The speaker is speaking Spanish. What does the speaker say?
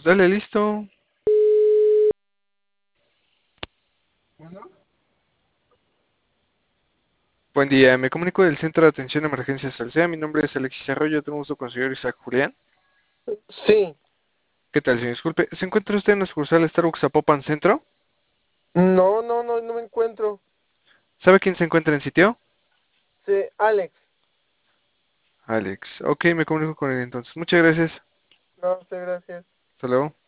Dale, listo. Bueno, Buen día, me comunico del Centro de Atención de Emergencias Alsea. Mi nombre es Alexis Arroyo, tengo gusto con el señor Isaac Julián. sí, ¿Qué tal, señor? Disculpe, ¿se encuentra usted en la sucursal Starbucks Zapopan Centro? no me encuentro. ¿Sabe quién se encuentra en sitio? Sí, Alex, Alex. Ok, me comunico con él entonces. Muchas gracias. no, sé, gracias. Hasta luego.